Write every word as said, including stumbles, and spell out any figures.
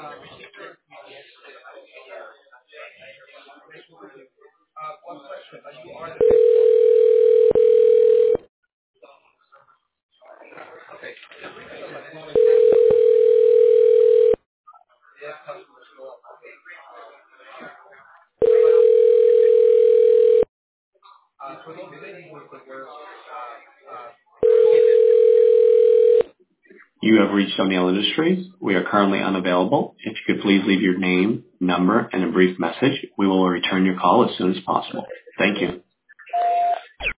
You have reached O'Neill Industries. We are currently unavailable. If you could please leave your name, number, and a brief message, we will return your call as soon as possible. Thank you.